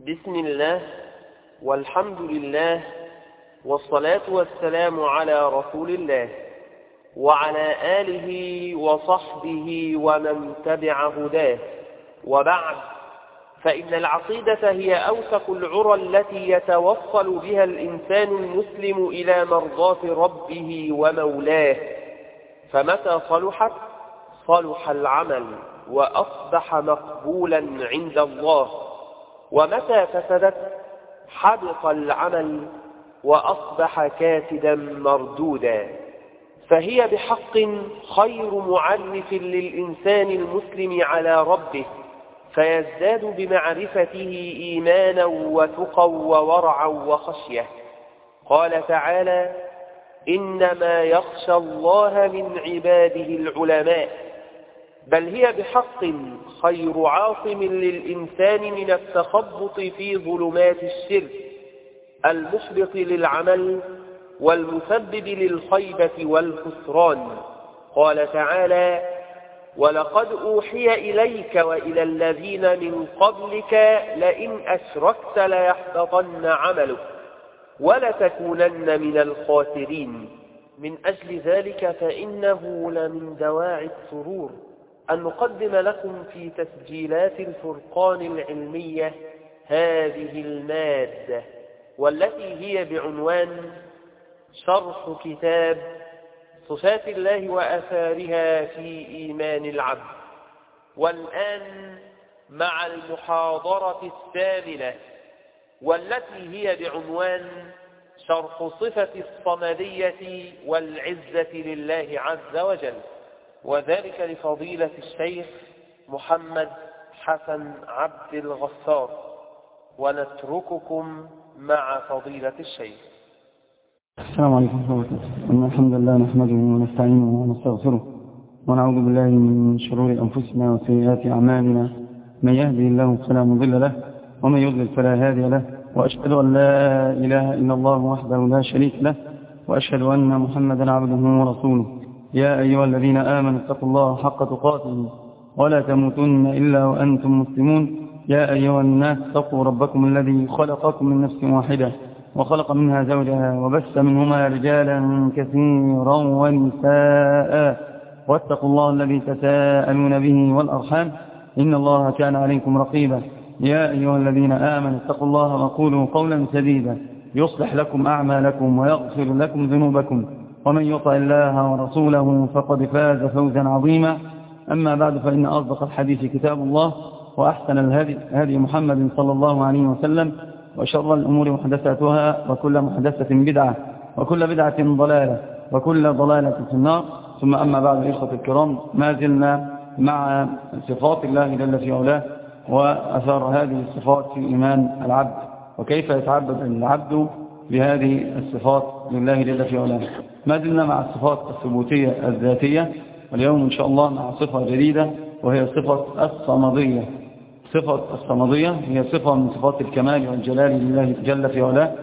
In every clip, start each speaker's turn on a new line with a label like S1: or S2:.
S1: بسم الله والحمد لله والصلاة والسلام على رسول الله وعلى آله وصحبه ومن تبع هداه، وبعد، فإن العقيدة هي أوثق العرى التي يتوصل بها الإنسان المسلم إلى مرضاة ربه ومولاه، فمتى صلحت صلح العمل وأصبح مقبولا عند الله، ومتى فسدت حبط العمل وأصبح كاسدا مردودا. فهي بحق خير معرف للإنسان المسلم على ربه، فيزداد بمعرفته إيمانا وتقى وورعا وخشية. قال تعالى: إنما يخشى الله من عباده العلماء. بل هي بحق خير عاصم للإنسان من التخبط في ظلمات الشرك المحبط للعمل والمسبب للخيبة والخسران. قال تعالى: ولقد أوحي إليك وإلى الذين من قبلك لئن أشركت ليحبطن عملك ولتكونن من الخاسرين. من أجل ذلك فإنه لمن دواعي السرور أن نقدم لكم في تسجيلات الفرقان العلمية هذه المادة، والتي هي بعنوان شرح كتاب صفات الله وآثارها في إيمان العبد. والآن مع المحاضرة الثامنة، والتي هي بعنوان شرح صفة الصمدية والعزة لله عز وجل، وذلك لفضيلة الشيخ محمد حسن عبد الغفار. ونترككم مع فضيلة الشيخ.
S2: السلام عليكم ورحمة الله وبركاته. إن الحمد لله نحمده ونستعينه ونستغفره ونعوذ بالله من شرور أنفسنا وسيئات أعمالنا. من يهدي الله فلا مضل له ومن يضلل فلا هادي له، وأشهد أن لا إله إلا الله وحده لا شريك له، وأشهد أن محمدا عبده ورسوله. يا أيها الذين آمنوا اتقوا الله حق تقاته ولا تموتن إلا وأنتم مسلمون. يا أيها الناس اتقوا ربكم الذي خلقكم من نفس واحدة وخلق منها زوجها وبث منهما رجالا كثيرا ونساء، واتقوا الله الذي تساءلون به والأرحام إن الله كان عليكم رقيبا. يا أيها الذين آمنوا اتقوا الله وقولوا قولا سديدا يصلح لكم أعمالكم ويغفر لكم ذنوبكم، ومن يطع الله ورسوله فقد فاز فوزا عظيما. أما بعد، فإن أصدق الحديث كتاب الله، وأحسن الهدي هدي محمد صلى الله عليه وسلم، وشر الأمور محدثاتها وكل محدثة بدعة وكل بدعة ضلالة وكل ضلالة في النار. ثم أما بعد، إخوة الكرام، ما زلنا مع صفات الله جل في علاه وأثار هذه الصفات في إيمان العبد، وكيف يتعبد العبد بهذه الصفات لله جل في علاه. ما زلنا مع الصفات الثبوتية الذاتية، واليوم إن شاء الله مع صفة جديدة وهي صفة الصمدية. صفة الصمدية هي صفة من صفات الكمال والجلال لله جل في علاه،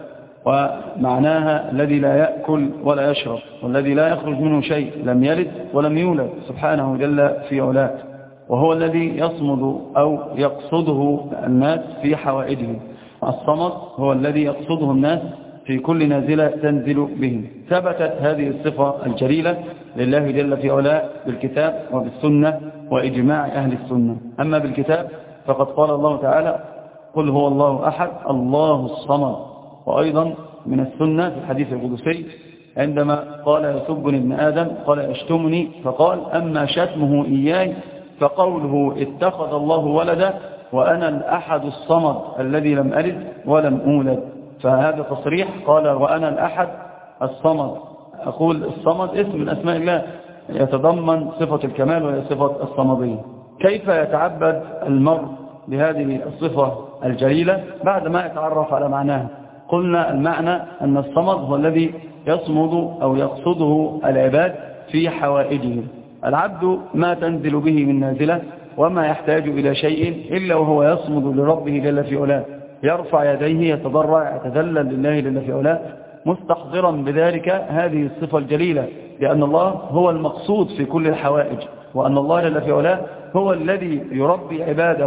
S2: ومعناها الذي لا يأكل ولا يشرب والذي لا يخرج منه شيء، لم يلد ولم يولد سبحانه جل في علاه، وهو الذي يصمد أو يقصده الناس في حوائجهم. الصمد هو الذي يقصده الناس في كل نازلة تنزل بهم. ثبتت هذه الصفة الجليلة لله جل في علاه بالكتاب وبالسنة وإجماع أهل السنة. أما بالكتاب فقد قال الله تعالى: قل هو الله أحد الله الصمد. وأيضا من السنة في الحديث القدسي عندما قال: يسبني ابن آدم قال يشتمني، فقال: أما شتمه إياي فقوله اتخذ الله ولدا وأنا الأحد الصمد الذي لم ألد ولم أولد. فهذا تصريح، قال: وأنا الأحد الصمد. أقول الصمد اسم من أسماء الله يتضمن صفة الكمال وهي صفة الصمدية. كيف يتعبد المرء بهذه الصفة الجليلة بعد ما يتعرف على معناها؟ قلنا المعنى أن الصمد هو الذي يصمد أو يقصده العباد في حوائجهم. العبد ما تنزل به من نازلة وما يحتاج إلى شيء إلا وهو يصمد لربه جل في علاه، يرفع يديه يتضرع يتذلل لله جل في علاه، مستحضرا بذلك هذه الصفة الجليلة، لأن الله هو المقصود في كل الحوائج، وأن الله جل في علاه هو الذي يربي عباده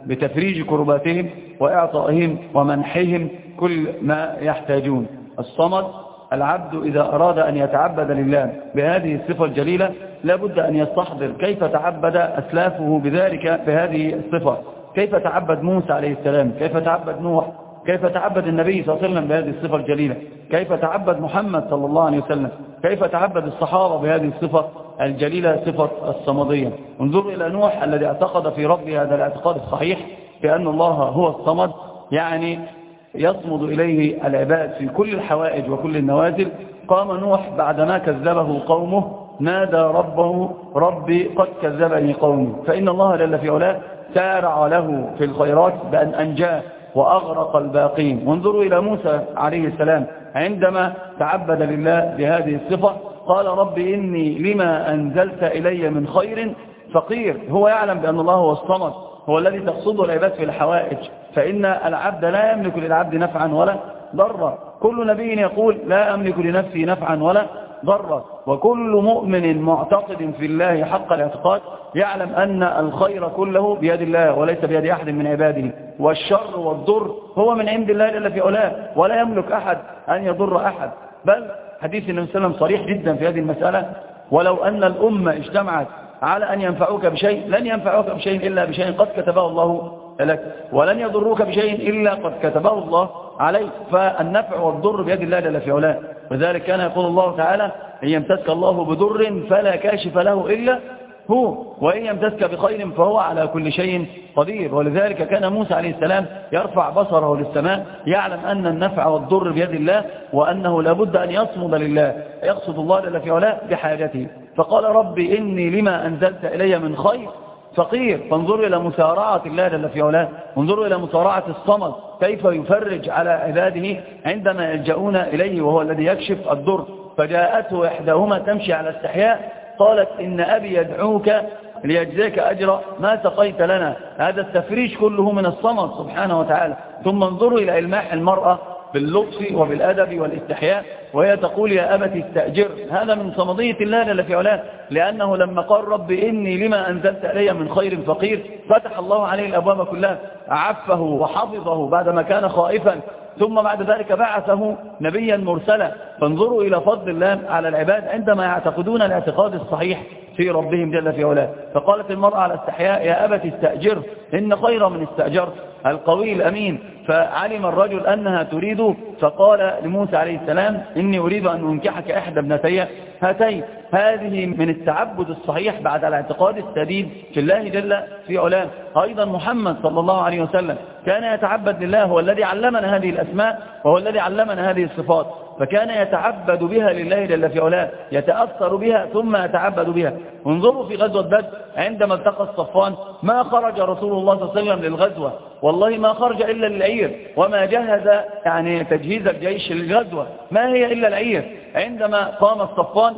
S2: بتفريج كرباتهم وإعطائهم ومنحهم كل ما يحتاجون. الصمد العبد إذا أراد أن يتعبد لله بهذه الصفة الجليلة لابد أن يستحضر كيف تعبد أسلافه بذلك بهذه الصفة، كيف تعبد موسى عليه السلام، كيف تعبد نوح، كيف تعبد النبي صلى الله عليه وسلم بهذه الصفة الجليلة، كيف تعبد محمد صلى الله عليه وسلم، كيف تعبد الصحابة بهذه الصفة الجليلة صفة الصمدية. انظروا إلى نوح الذي اعتقد في ربه هذا الاعتقاد الصحيح بأن الله هو الصمد، يعني يصمد إليه العباد في كل الحوائج وكل النوازل. قام نوح بعدما كذبه قومه نادى ربه ربي قد كذبني قومي، فإن الله جل في علاه سارع له في الخيرات بأن أنجاه وأغرق الباقين. وانظروا إلى موسى عليه السلام عندما تعبد لله بهذه الصفة قال ربي إني لما أنزلت إلي من خير فقير. هو يعلم بأن الله هو الصمد، هو الذي تقصده العباد في الحوائج، فإن العبد لا يملك للعبد نفعا ولا ضرا. كل نبي يقول لا أملك لنفسي نفعا ولا ضرا، وكل مؤمن معتقد في الله حق الاعتقاد يعلم أن الخير كله بيد الله وليس بيد أحد من عباده، والشر والضر هو من عند الله جل في علاه، ولا يملك أحد أن يضر أحد. بل حديث النبي صلى الله عليه وسلم صريح جدا في هذه المسألة، ولو أن الأمة اجتمعت على أن ينفعوك بشيء لن ينفعوك بشيء إلا بشيء قد كتبه الله لك، ولن يضروك بشيء إلا قد كتبه الله عليك. فالنفع والضر بيد الله جل في علاه، وذلك كان يقول الله تعالى إن يمسسك الله بضر فلا كاشف له إلا هو، وإن يمسسك بخير فهو على كل شيء قدير. ولذلك كان موسى عليه السلام يرفع بصره للسماء يعلم أن النفع والضر بيد الله، وأنه لابد أن يصمد لله، يقصد الله جل في علاه بحاجته. فقال ربي إني لما أنزلت إلي من خير فقير. فانظروا إلى مسارعة الله جل في علاه، انظروا إلى مسارعة الصمد كيف يفرج على عباده عندما يلجؤون إليه وهو الذي يكشف الضر. فجاءته إحداهما تمشي على استحياء قالت إن أبي يدعوك ليجزيك أجر ما سقيت لنا. هذا التفريج كله من الصمد سبحانه وتعالى. ثم انظروا إلى إلماح المرأة باللطف وبالأدب والاستحياء وهي تقول يا أبت استأجر. هذا من صمدية الله جل في علاه، لأنه لما قال رب إني لما أنزلت إلي من خير فقير فتح الله عليه الأبواب كلها، أعفه وحفظه بعدما كان خائفا، ثم بعد ذلك بعثه نبيا مرسلا. فانظروا إلى فضل الله على العباد عندما يعتقدون الاعتقاد الصحيح في ربهم جل في علاه. فقالت المرأة على استحياء يا أبت استأجر إن خير من استأجر القوي الأمين. فعلم الرجل أنها تريد فقال لموسى عليه السلام إني أريد أن أنكحك إحدى ابنتي هاتين. هذه من التعبد الصحيح بعد الاعتقاد السديد في الله جل في علاه. أيضا محمد صلى الله عليه وسلم كان يتعبد لله، هو الذي علمنا هذه الأسماء وهو الذي علمنا هذه الصفات، فكان يتعبد بها لله جل في علاه، يتأثر بها ثم يتعبد بها. انظروا في غزوة بدر عندما التقى الصفان ما خرج رسول الله صلى الله عليه وسلم للغزوة، والله ما خرج إلا للعير، وما جهز يعني تجهيز الجيش للغزوة ما هي إلا العير. عندما قام الصفان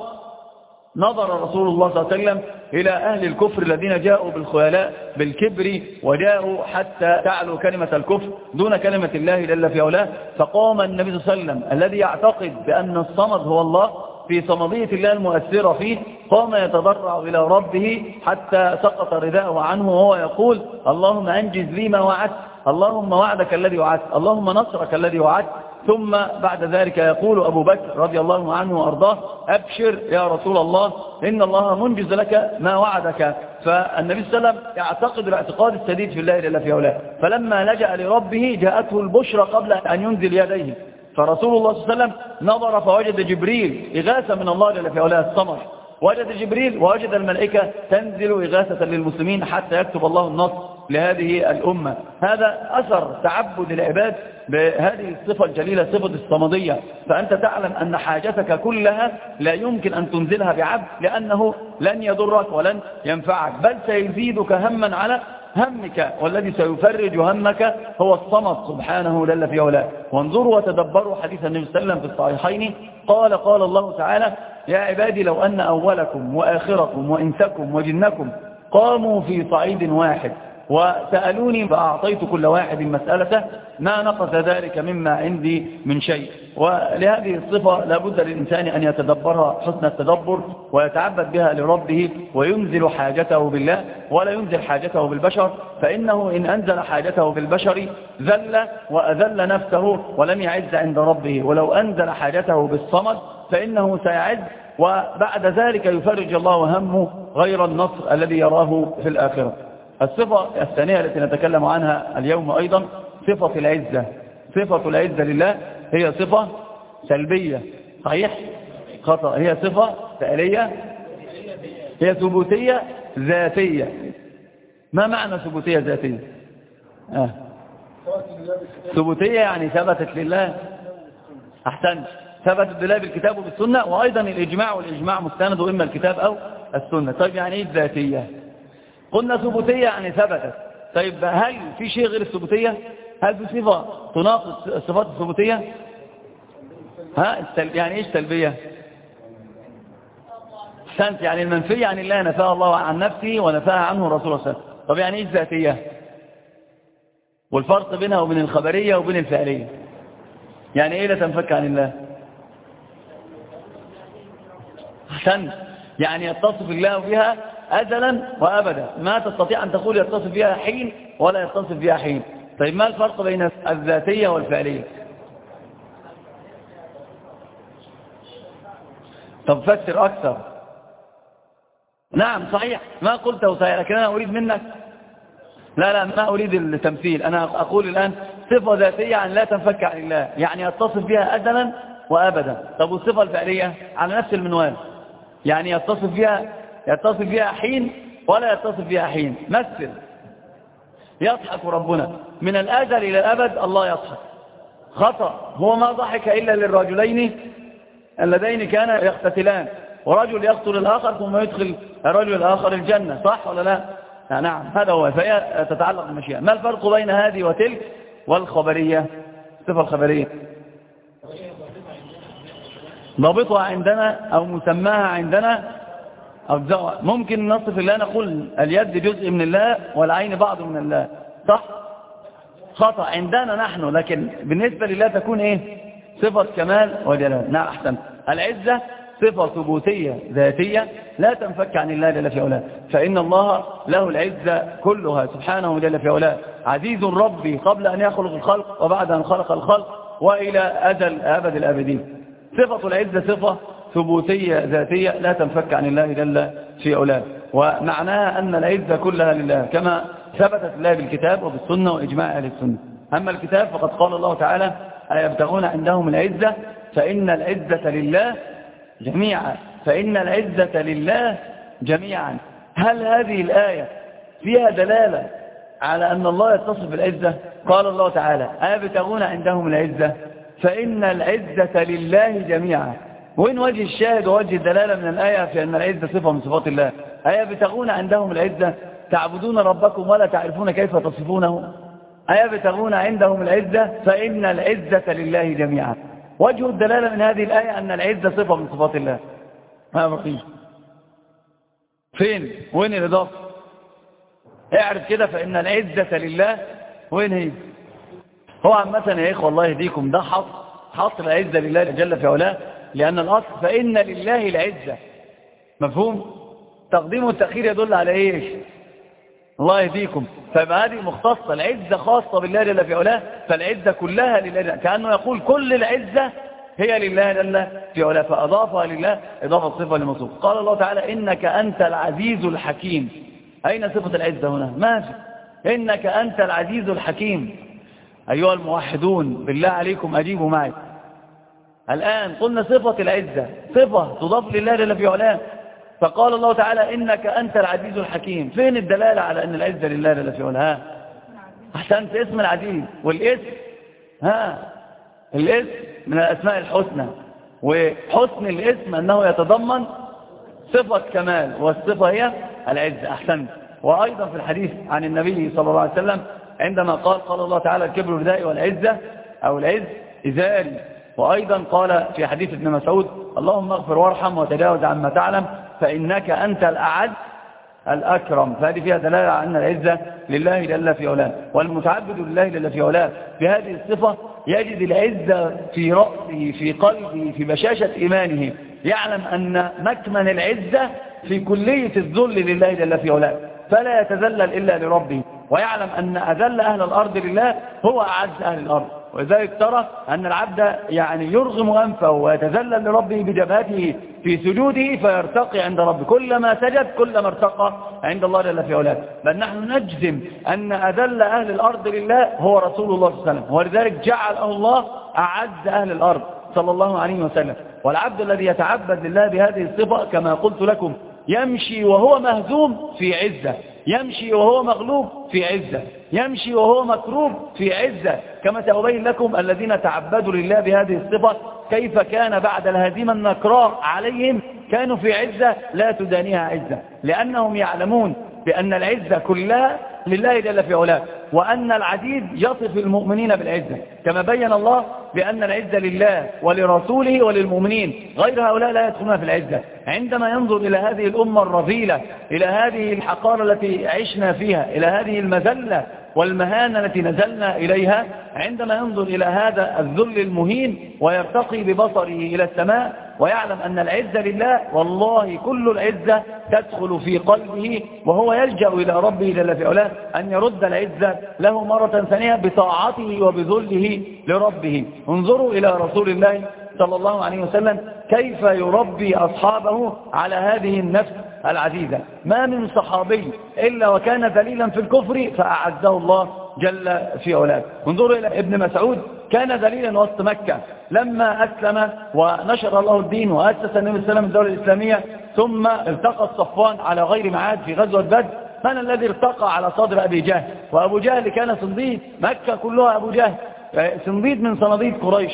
S2: نظر رسول الله صلى الله عليه وسلم إلى أهل الكفر الذين جاءوا بالخيلاء بالكبر وجاءوا حتى تعلو كلمة الكفر دون كلمة الله جل في علاه. فقام النبي صلى الله عليه وسلم الذي يعتقد بأن الصمد هو الله في صمدية الله المؤثرة فيه، قام يتضرع إلى ربه حتى سقط رداءه عنه وهو يقول اللهم أنجز لي ما وعدت، اللهم وعدك الذي وعدت، اللهم نصرك الذي وعدت. ثم بعد ذلك يقول أبو بكر رضي الله عنه وأرضاه أبشر يا رسول الله إن الله منجز لك ما وعدك. فالنبي صلى الله عليه وسلم يعتقد الاعتقاد السديد في الله جل في علاه، فلما لجأ لربه جاءته البشرى قبل أن ينزل يديه. فرسول الله صلى الله عليه وسلم نظر فوجد جبريل إغاثة من الله جل في علاه الصمد، وجد جبريل ووجد الملائكة تنزل إغاثة للمسلمين حتى يكتب الله النصر لهذه الأمة. هذا أثر تعبد العباد بهذه الصفة الجليلة صفة الصمدية. فأنت تعلم أن حاجتك كلها لا يمكن أن تنزلها بعبد، لأنه لن يضرك ولن ينفعك، بل سيزيدك هما على همك، والذي سيفرج همك هو الصمد سبحانه جل في علاه. وانظروا وتدبروا حديث النبي صلى الله عليه وسلم في الصحيحين قال الله تعالى يا عبادي لو أن أولكم وآخركم وإنسكم وجنكم قاموا في صعيد واحد
S3: وسألوني فأعطيت كل واحد مسألته ما نقص ذلك مما عندي من شيء. ولهذه الصفة لابد للإنسان أن يتدبرها حسن التدبر ويتعبد بها لربه وينزل حاجته بالله ولا ينزل حاجته بالبشر، فإنه إن أنزل حاجته بالبشر ذل وأذل نفسه ولم يعز عند ربه، ولو أنزل حاجته بالصمد فإنه سيعز، وبعد ذلك يفرج الله همه غير النصر الذي يراه في الآخرة. الصفة الثانية التي نتكلم عنها اليوم أيضا صفة العزة. صفة العزة لله هي صفة سلبية، صحيح؟ خطأ. هي صفة فعلية، هي ثبوتية ذاتية. ما معنى ثبوتية ذاتية؟ ثبوتية يعني ثبتت لله. أحسنت، ثبتت لله بالكتاب وبالسنة، وأيضا الإجماع، والإجماع مستند إما الكتاب أو السنة. طيب يعني إيه ذاتية؟ قلنا ثبوتية يعني ثبتت. طيب هل في شيء غير الثبوتية؟ هل في صفة تناقض الصفات الثبوتية؟ يعني ايش سلبية؟ احسنت، يعني المنفية عن الله نفاها الله عن نفسه ونفاها عنه رسول الله صلى الله عليه وسلم. طب يعني ايش ذاتية؟ والفرق بينها وبين الخبرية وبين الفعلية، يعني ايه لا تنفك عن الله؟ احسنت، يعني يتصف الله بها أزلا وأبدا، ما تستطيع أن تقول يتصف بها حين ولا يتصف بها حين. طيب ما الفرق بين الذاتية والفعلية؟ طب فسر أكثر. نعم صحيح، ما قلته صحيح، لكن أنا أريد منك لا ما أريد التمثيل. أنا أقول الآن صفة ذاتية يعني لا تنفك عن الله، يعني يتصف بها أزلا وأبدا. طب والصفة الفعلية على نفس المنوال، يعني يتصف بها حين ولا يتصف بها حين. مثل، يضحك ربنا من الأزل إلى الأبد، الله يضحك. خطأ، هو ما ضحك إلا للرجلين اللذين كانا يقتتلان، ورجل يقتل الآخر ثم يدخل الرجل الآخر الجنة، صح ولا لا؟ نعم، هذا هو. فهي تتعلق بالمشيئة. ما الفرق بين هذه وتلك والخبرية؟ الصفة الخبرية ضابطها عندنا أو مسماها عندنا أجزاء. ممكن نصف الله نقول اليد جزء من الله والعين بعض من الله، صح؟ خطأ عندنا نحن، لكن بالنسبة لله تكون إيه؟ صفة كمال وجلال. نعم أحسن. العزة صفة ثبوتية ذاتية لا تنفك عن الله جل في علاه، فإن الله له العزة كلها سبحانه جل في علاه. عزيز ربي قبل أن يخلق الخلق وبعد أن خلق الخلق وإلى أجل أبد الآبدين. صفة العزة صفة ثبوتية ذاتية لا تنفك عن الله جل في علاه، ومعناها أن العزة كلها لله كما ثبتت الله بالكتاب وبالسنة وإجماع أهل السنة. أما الكتاب فقد قال الله تعالى: أيبتغون عندهم العزة فإن العزة لله جميعا، فإن العزة لله جميعا. هل هذه الآية فيها دلالة على أن الله يتصف بالعزة؟ قال الله تعالى: أيبتغون عندهم العزة فإن العزة لله جميعا. وين وجه الشاهد ووجه الدلالة من الآية في أن العزة صفة من صفات الله؟ أيبتغون عندهم العزة، تعبدون ربكم ولا تعرفون كيف تصفونه. أيبتغون عندهم العزة فإن العزة لله جميعا. وجه الدلالة من هذه الآية أن العزة صفة من صفات الله. ما بقي فين؟ وين الإضافة؟ اعرف كده، فإن العزة لله وين هي؟ هو عامة يا إخوة الله يهديكم، ده حصر العزة لله جل في علاه، لأن الأصل فإن لله العزة. مفهوم؟ تقديم والتأخير يدل على إيش؟ الله يهديكم. فيبقى هذه مختصة، العزة خاصة بالله جل في علاه، فالعزة كلها لله، كأنه يقول كل العزة هي لله جل في علاه، فأضافها لله إضافة صفة لموصوف. قال الله تعالى: إنك أنت العزيز الحكيم. أين صفة العزة هنا؟ ما في. إنك أنت العزيز الحكيم. أيها الموحدون بالله عليكم أجيبوا معي. الآن قلنا صفة العزة صفة تضاف لله جل في علاه، فقال الله تعالى: إنك أنت العزيز الحكيم. فين الدلالة على أن العزة لله جل في علاه؟ أحسنت، اسم العزيز. والاسم الاسم من الأسماء الحسنى، وحسن الاسم أنه يتضمن صفة كمال، والصفة هي العزة. أحسنت. وأيضا في الحديث عن النبي صلى الله عليه وسلم عندما قال الله تعالى: الكبر ردائي والعزة أو العز إزاري. وأيضا قال في حديث ابن مسعود: اللهم اغفر وارحم وتجاوز عما تعلم فإنك أنت الأعز الأكرم. فهذه فيها دلالة على أن العزة لله جل في علاه، والمتعبد لله جل في علاه بهذه الصفة يجد العزة في رأسه في قلبه في بشاشة إيمانه، يعلم أن مكمن العزة في كلية الذل لله جل في علاه، فلا يتذلل إلا لربه، ويعلم أن أذل أهل الأرض لله هو أعز أهل الأرض. ولذلك ترى أن العبد يعني يرغم أنفه ويتذلل لربه بجبهته في سجوده فيرتقي عند ربه، كلما سجد كلما ارتقى عند الله جل في علاه. بل نحن نجزم أن أذل أهل الأرض لله هو رسول الله صلى الله عليه وسلم، ولذلك جعله الله أعز أهل الأرض صلى الله عليه وسلم. والعبد الذي يتعبد لله بهذه الصفة كما قلت لكم يمشي وهو مهزوم في عزة، يمشي وهو مغلوب في عزة، يمشي وهو مكروب في عزة، كما سأبين لكم الذين تعبدوا لله بهذه الصفة كيف كان بعد الهزيمة النكراء عليهم كانوا في عزة لا تدانيها عزة، لأنهم يعلمون بأن العزة كلها لله جل في علاه، وأن العزيز يصف المؤمنين بالعزة، كما بين الله بأن العزة لله ولرسوله وللمؤمنين، غير هؤلاء لا يدخلون في العزة. عندما ينظر إلى هذه الأمة الرذيلة، إلى هذه الحقارة التي عشنا فيها، إلى هذه المذلة والمهانة التي نزلنا إليها، عندما ينظر إلى هذا الذل المهين ويرتقي ببصره إلى السماء ويعلم أن العزة لله، والله كل العزة تدخل في قلبه، وهو يلجأ إلى ربه جل في علاه أن يرد العزة له مرة ثانية بطاعته وبذله لربه. انظروا إلى رسول الله صلى الله عليه وسلم كيف يربي أصحابه على هذه النفس العزيزة. ما من صحابي إلا وكان ذليلا في الكفر فأعزه الله جل في علاه. انظروا إلى ابن مسعود، كان ذليلا وسط مكة، لما أسلم ونشر الله الدين وأسس النبي صلى الله عليه وسلم الدولة الإسلامية، ثم التقى صفوان على غير معاد في غزوة بدر. من الذي ارتقى على صدر أبي جهل؟ وأبو جهل كان صنديد مكة كلها، أبو جهل صنديد من صناديد قريش،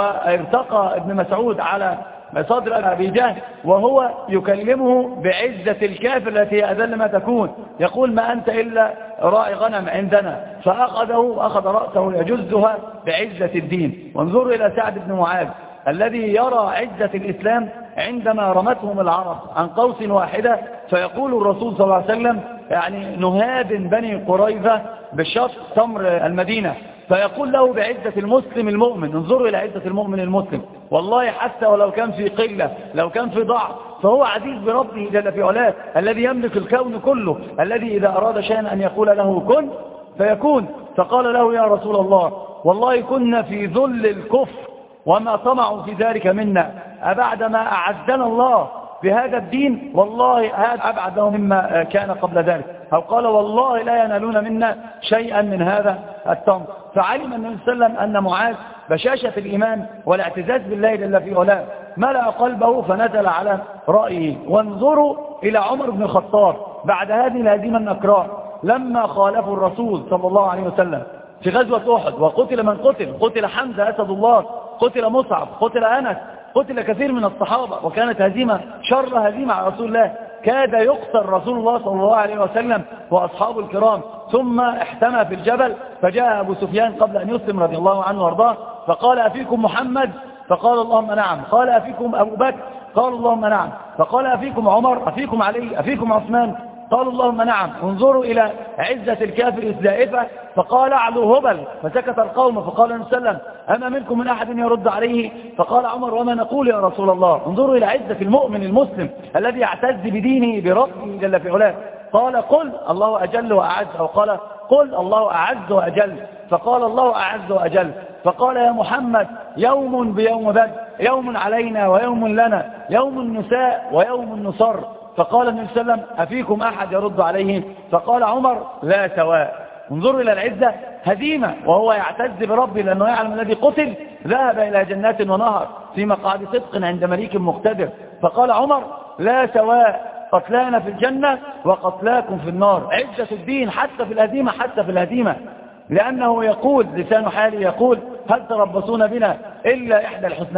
S3: وارتقى ابن مسعود على صدر أبي جهل وهو يكلمه بعزة الكافر التي هي أذل ما تكون، يقول ما أنت إلا راعي غنم عندنا، فأخذه وأخذ رأسه يجزها بعزة الدين. وانظروا إلى سعد بن معاذ الذي يرى عزة الإسلام عندما رمتهم العرب عن قوس واحدة، فيقول الرسول صلى الله عليه وسلم يعني نهاد بني قريظة بالشط تمر المدينة، فيقول له بعزة المسلم المؤمن. انظروا إلى عزة المؤمن المسلم، والله حتى ولو كان في قلة، لو كان في ضعف، فهو عزيز بربه جل في علاه، الذي يملك الكون كله، الذي إذا أراد شيئا أن يقول له كن فيكون. فقال له يا رسول الله والله كنا في ذل الكفر وما طمعوا في ذلك منا، أبعدما أعزنا الله بهذا الدين والله هذا أبعد مما كان قبل ذلك، أو قال والله لا ينالون منا شيئا من هذا التمر. فعلم النبي صلى الله عليه وسلم أن معاذ بشاشة الإيمان والاعتزاز بالله جل في علاه ملأ قلبه فنزل على رأيه. وانظروا إلى عمر بن الخطاب بعد هذه الهزيمة النكراء لما خالفوا الرسول صلى الله عليه وسلم في غزوة أحد، وقتل من قتل، قتل حمزة أسد الله، قتل مصعب، قتل أنس، قتل كثير من الصحابة، وكانت هزيمة شر هزيمة على رسول الله، كاد يقتل رسول الله صلى الله عليه وسلم وأصحابه الكرام. ثم احتمى في الجبل، فجاء أبو سفيان قبل أن يسلم رضي الله عنه وارضاه فقال أفيكم محمد؟ فقال اللهم نعم. قال أفيكم أبو بكر؟ قال اللهم نعم. فقال أفيكم عمر؟ أفيكم علي؟ أفيكم عثمان؟ قال اللهم نعم. انظروا إلى عزة الكافر الزائفة، فقال أعلو هبل، فسكت القوم. فقال النبي صلى الله عليه وسلم أما منكم من أحد يرد عليه؟ فقال عمر وما نقول يا رسول الله؟ انظروا إلى عزة المؤمن المسلم الذي يعتز بدينه بربه جل في علاه. قال قل الله أجل وأعز، أو قال قل الله أعز وأجل، فقال الله أعز وأجل. فقال يا محمد يوم بيوم بدر، يوم علينا ويوم لنا، يوم النساء ويوم النصر. فقال النبي صلى الله عليه وسلم أفيكم أحد يرد عليه؟ فقال عمر لا سواء. انظروا إلى العزة، هزيمة وهو يعتز بربه لأنه يعلم الذي قتل ذهب إلى جنات ونهر في مقعد صدق عند مليك مقتدر. فقال عمر لا سواء، قتلانا في الجنة وقتلاكم في النار. عزة الدين حتى في الهزيمة، حتى في الهزيمة، لأنه يقول لسان حالي يقول هل تربصون بنا إلا إحدى الحسنيين؟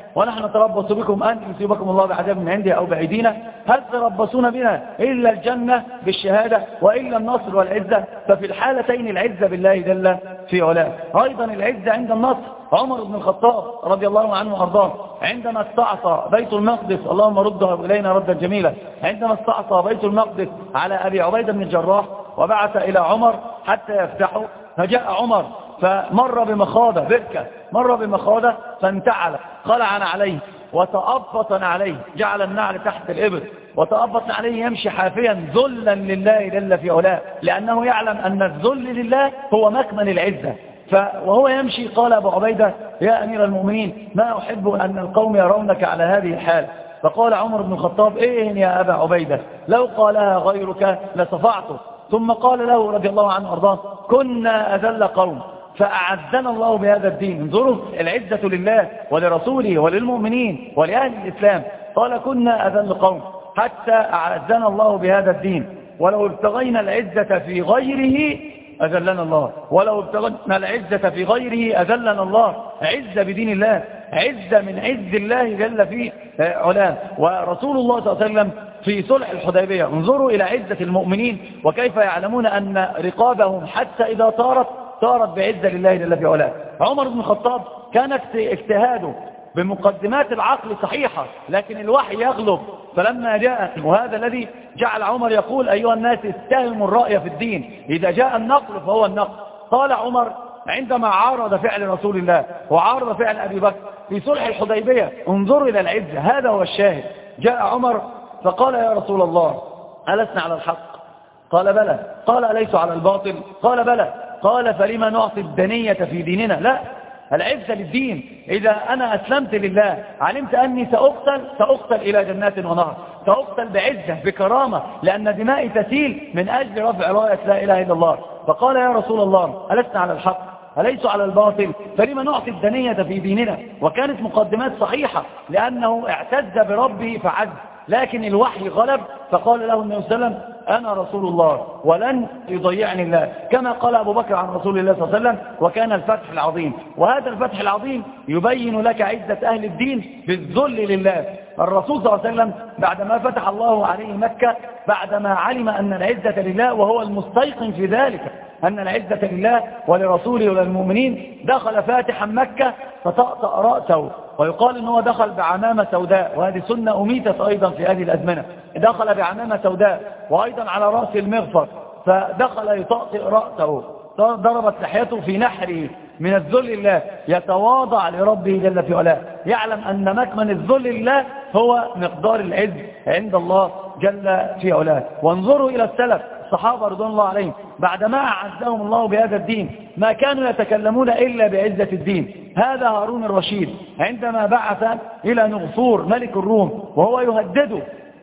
S3: ونحن نتربص بكم أن يصيبكم الله بعذاب من عنده أو بأيدينا، هل تربصون بنا إلا الجنة بالشهادة وإلا النصر والعزة؟ ففي الحالتين العزة بالله جل في علاه. أيضا العزة عند النصر، عمر بن الخطاب رضي الله عنه وأرضاه عندما استعصى بيت المقدس، اللهم رده إلينا ردا جميلا، عندما استعصى بيت المقدس على أبي عبيدة بن الجراح وبعث إلى عمر حتى يفتحه، فجاء عمر فمر بمخاضة بركة، مر بمخاضة فانتعل، خلع عليه وتأبط عليه، جعل النعل تحت الإبط وتأبط عليه، يمشي حافيا ذلا لله جل في علاه، لأنه يعلم أن الذل لله هو مكمن العزة. وهو يمشي قال أبو عبيدة يا أمير المؤمنين ما أحب أن القوم يرونك على هذه الحال. فقال عمر بن الخطاب إيه يا أبا عبيدة، لو قالها غيرك لصفعته. ثم قال له رضي الله عنه وأرضاه كنا أذل قوم فأعزنا الله بهذا الدين. انظروا العزة لله ولرسوله وللمؤمنين ولأهل الإسلام. قال كنا أذل قوم حتى أعزنا الله بهذا الدين، ولو ابتغينا العزة في غيره أذلنا الله، ولو ابتغينا العزة في غيره أذلنا الله. عزة بدين الله، عزة من عز الله جل في علاه. ورسول الله صلى الله عليه وسلم في صلح الحديبية، انظروا إلى عزة المؤمنين وكيف يعلمون أن رقابهم حتى إذا طارت بعزة لله جل في علاه. عمر بن الخطاب كان اجتهاده بمقدمات العقل صحيحة، لكن الوحي يغلب. فلما جاء، وهذا الذي جعل عمر يقول أيها الناس استهموا الرأي في الدين، إذا جاء النقل فهو النقل. قال عمر عندما عارض فعل رسول الله وعارض فعل أبي بكر في صلح الحديبية، انظروا إلى العزة، هذا هو الشاهد. جاء عمر فقال يا رسول الله ألسنا على الحق؟ قال بلى. قال أليس على الباطل؟ قال بلى. قال فلما نعطي الدنية في ديننا؟ لا، العزة للدين. إذا أنا أسلمت لله علمت أني سأقتل إلى جنات ونهر، سأقتل بعزة بكرامة، لأن دمائي تسيل من أجل رفع راية لا إله إلا الله. فقال يا رسول الله ألسنا على الحق؟ أليس على الباطل؟ فلما نعطي الدنية في ديننا؟ وكانت مقدمات صحيحة، لأنه اعتز بربه فعز، لكن الوحي غلب. فقال له النبي صلى الله عليه وسلم أنا رسول الله ولن يضيعني الله، كما قال أبو بكر عن رسول الله صلى الله عليه وسلم. وكان الفتح العظيم، وهذا الفتح العظيم يبين لك عزة أهل الدين بالذل لله. الرسول صلى الله عليه وسلم بعدما فتح الله عليه مكة، بعدما علم أن العزة لله وهو المستيقن في ذلك أن العزة لله ولرسوله وللمؤمنين، دخل فاتحا مكة فطأطأ رأسه، ويقال أنه دخل بعمامة سوداء، وهذه سنة أميتت أيضا في هذه الأزمنة. دخل بعمامة سوداء وأيضا على رأس المغفر، فدخل يطأطئ رأسه، ضربت لحيته في نحره من الذل لله، يتواضع لربه جل في علاه، يعلم أن مكمن الذل لله هو مقدار العز عند الله جل في علاه. وانظروا إلى السلف الصحابة رضوان الله عليهم، بعدما أعزهم الله بهذا الدين ما كانوا يتكلمون إلا بعزة الدين. هذا هارون الرشيد عندما بعث إلى نغفور ملك الروم وهو يهدده،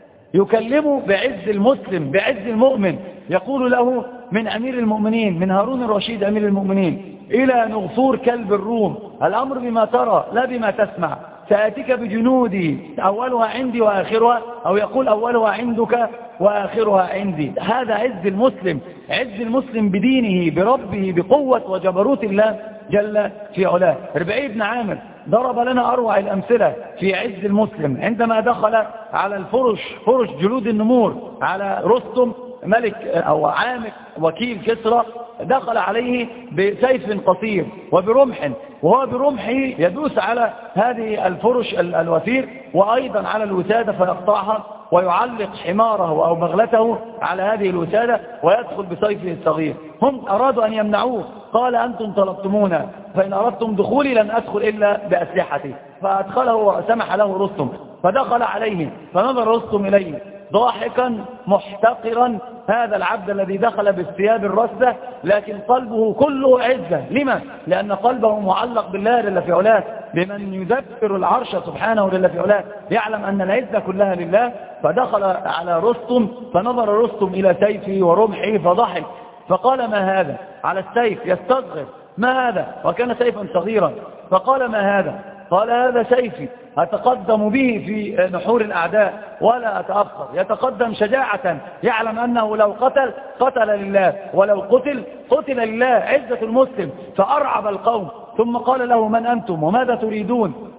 S3: يكلمه بعز المسلم بعز المؤمن، يقول له من أمير المؤمنين، من هارون الرشيد أمير المؤمنين، إلى نغفور كلب الروم، الأمر بما ترى لا بما تسمع، سآتيك بجنودي أولها عندي وآخرها، أو يقول أولها عندك وآخرها عندي. هذا عز المسلم، عز المسلم بدينه بربه بقوة وجبروت الله جل في علاه. ربعي بن عامر ضرب لنا أروع الأمثلة في عز المسلم عندما دخل على فرش جلود النمور على رستم ملك أو عامر وكيل كسرى، دخل عليه بسيف قصير وبرمح، وهو برمحه يدوس على هذه الفرش الوثير وأيضا على الوسادة فيقطعها، ويعلق حماره أو بغلته على هذه الوسادة ويدخل بسيفه الصغير. هم أرادوا أن يمنعوه، قال أنتم طلبتمونا، فإن أردتم دخولي لن أدخل إلا بأسلحتي. فأدخله وسمح له رستم، فدخل عليه فنظر رستم إليه ضاحكا محتقرا هذا العبد الذي دخل بالثياب الرسة، لكن قلبه كله عزة. لما؟ لأن قلبه معلق بالله جل في علاه، بمن يدبر العرش سبحانه جل في علاه، يعلم أن العزة كلها لله. فدخل على رستم فنظر رستم إلى سيفه ورمحه فضحك، فقال ما هذا؟ على السيف يستصغر، ما هذا؟ وكان سيفا صغيرا. فقال ما هذا؟ قال هذا سيفي أتقدم به في نحور الأعداء ولا أتأخر. يتقدم شجاعة، يعلم أنه لو قتل لله، ولو قتل لله، عزة المسلم. فأرعب القوم، ثم قال له من أنتم وماذا تريدون؟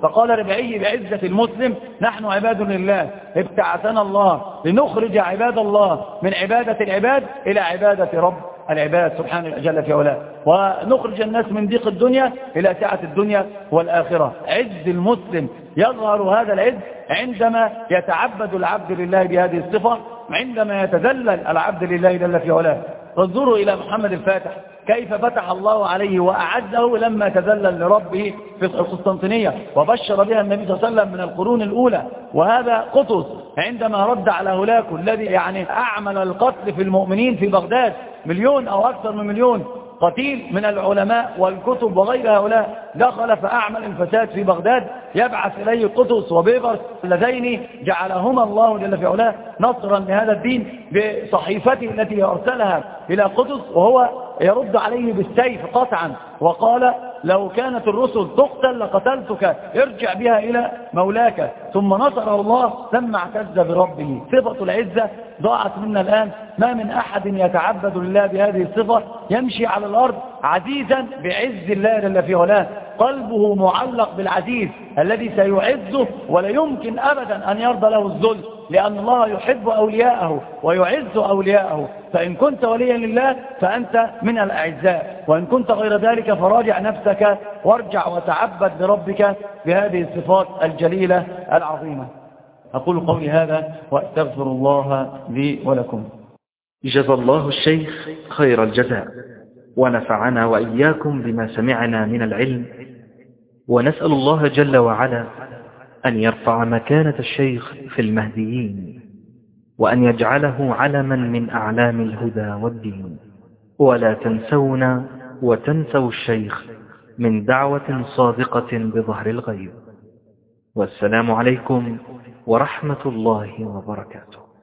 S3: فقال ربعي بعزة المسلم نحن عباد لله ابتعثنا الله لنخرج عباد الله من عبادة العباد إلى عبادة رب العباد سبحانه جل في علاه، ونخرج الناس من ضيق الدنيا إلى سعة الدنيا والآخرة. عز المسلم يظهر هذا العز عندما يتعبد العبد لله بهذه الصفة، عندما يتذلل العبد لله جل في علاه. انظروا إلى محمد الفاتح كيف فتح الله عليه وأعزه لما تذلل لربه في القسطنطينية وبشر بها النبي صلى الله عليه وسلم من القرون الأولى. وهذا قطز عندما رد على هولاكو الذي أعمل القتل في المؤمنين في بغداد، 1,000,000 أو أكثر من 1,000,000 قتيل من العلماء والكتب وغير هؤلاء دخل فأعمل الفساد في بغداد، يبعث إليه قطز وبيبرس اللذين جعلهما الله جل في علاه نصرا لهذا الدين بصحيفته التي أرسلها إلى قطز، وهو يرد عليه بالسيف قطعا وقال لو كانت الرسل تقتل لقتلتك، ارجع بها إلى مولاك. ثم نصره الله ثم اعتز بربه. صفة العزة ضاعت منا الآن. ما من أحد يتعبد لله بهذه الصفة يمشي على الأرض عزيزا بعز الله جل في علاه، قلبه معلق بالعزيز الذي سيعزه ولا يمكن أبدا أن يرضى له الذل، لأن الله يحب أولياءه ويعز أولياءه. فإن كنت وليا لله فأنت من الأعزاء، وإن كنت غير ذلك فراجع نفسك وارجع وتعبد لربك بهذه الصفات الجليلة العظيمة. أقول قولي هذا وأستغفر الله لي ولكم.
S4: جزا الله الشيخ خير الجزاء، ونفعنا وإياكم بما سمعنا من العلم، ونسأل الله جل وعلا أن يرفع مكانة الشيخ في المهديين، وأن يجعله علما من أعلام الهدى والدين. ولا تنسونا وتنسوا الشيخ من دعوة صادقة بظهر الغيب. والسلام عليكم ورحمة الله وبركاته.